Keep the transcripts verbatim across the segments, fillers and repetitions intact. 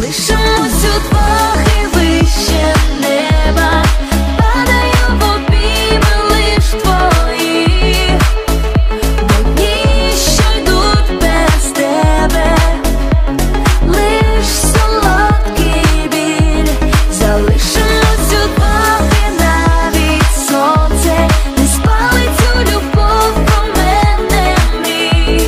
залишимось удвох і вище неба. Падаю в обійми лиш твої, бо дні, що йдуть без тебе, лиш солодкий біль. Залишимось удвох і навіть сонце не спалить цю любов про мене мрій.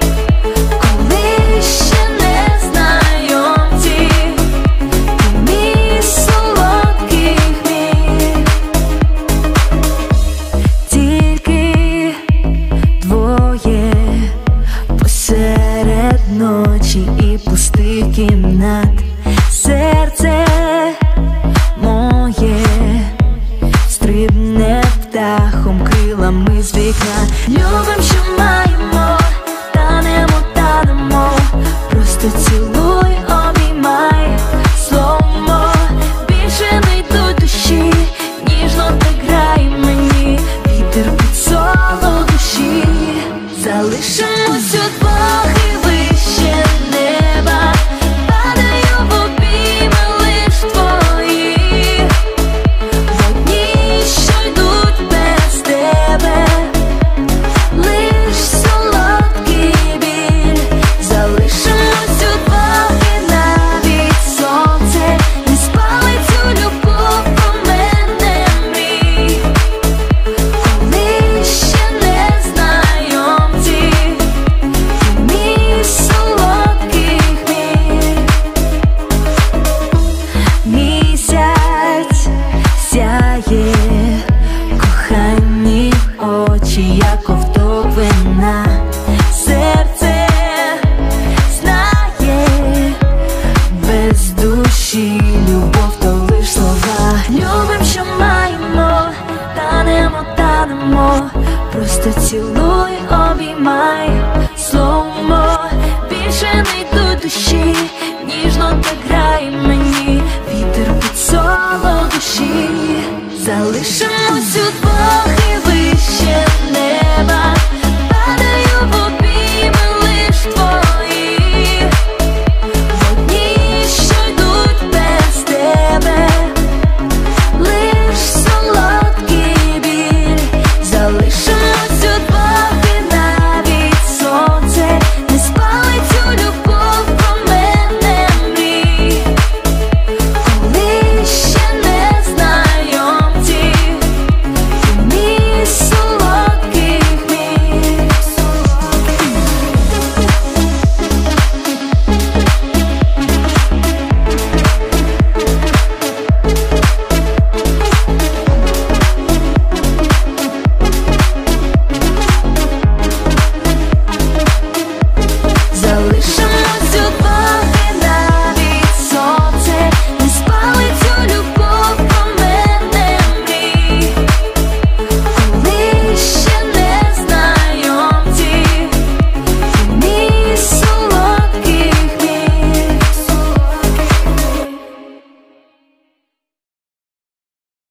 Коли ще не знайомці, ти мій солодкий хміль. Тільки двоє посеред ночі і пустих кімнат. Серце моє стрибне птахом крилами з вікна. Любим, що маємо, танемо, танемо, просто цілуємо.